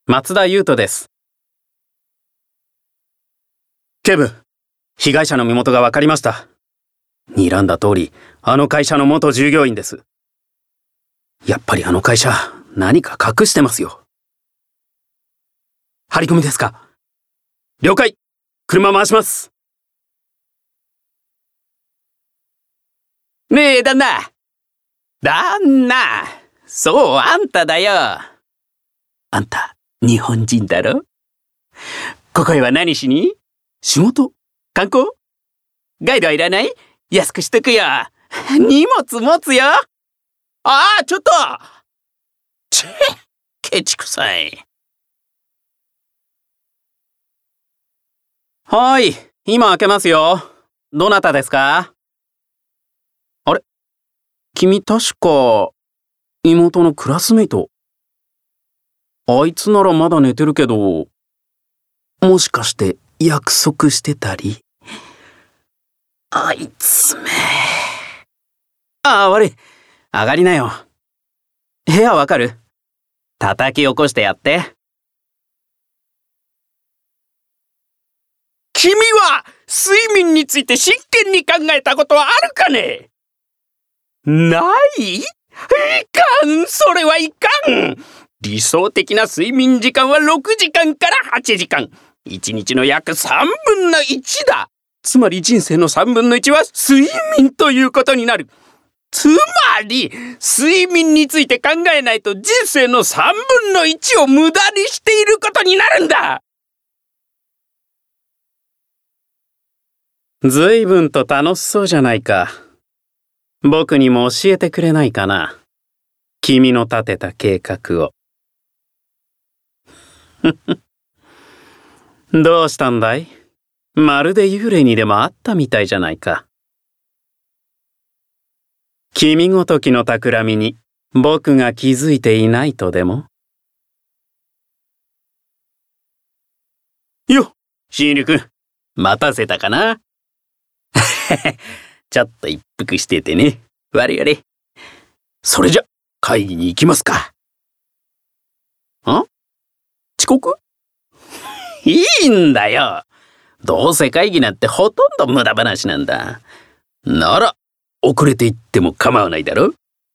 松田優斗です。警部、被害者の身元が分かりました。睨んだ通り、あの会社の元従業員です。やっぱりあの会社、何か隠してますよ。張り込みですか？了解。車回します。 ねえ、旦那。旦那。そう、あんただよ。あんた、日本人だろ？ここへは何しに？仕事？観光？ガイドはいらない？安くしとくよ。荷物持つよ。ああ、ちょっと！ケチくさい。 はい、今開けますよ。どなたですか？あれ？君確か、妹のクラスメイト。あいつならまだ寝てるけど、もしかして約束してたり？あいつめ。ああ、悪い。上がりなよ。部屋わかる？叩き起こしてやって。 君は睡眠について真剣に考えたことはあるかね？ない？いかん、それはいかん。理想的な睡眠時間は6時間から8時間。1日の約3分の1だ。つまり人生の3分の1は睡眠ということになる。つまり、睡眠について考えないと人生の3分の1を無駄にしていることになるんだ。 ずいぶんと楽しそうじゃないか。僕にも教えてくれないかな。君の立てた計画を。どうしたんだい？まるで幽霊にでもあったみたいじゃないか。君ごときの企みに僕が気づいていないとでも？ よっ、新入君、待たせたかな？ちょっと一服しててね。我々。それじゃ、会議に行きますか。遅刻？いいんだよ。どうせ会議なんてほとんど無駄話なんだ。なら、遅れて行っても構わないだろ？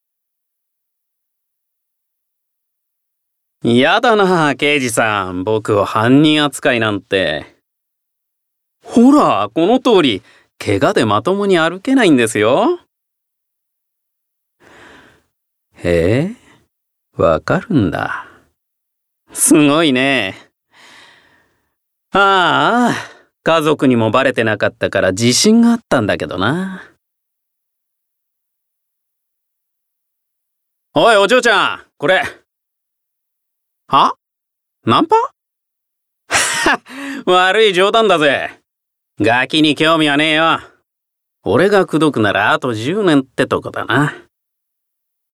やだな、刑事さん。僕を犯人扱いなんて。ほら、この通り、怪我でまともに歩けないんですよ。へえ、わかるんだ。すごいね。ああ、家族にもバレてなかったから自信があったんだけどな。おい、お嬢ちゃん、これ。は？ナンパ？悪い冗談だぜ。ガキに興味はねえよ。俺が口説くならあと10年ってとこだな。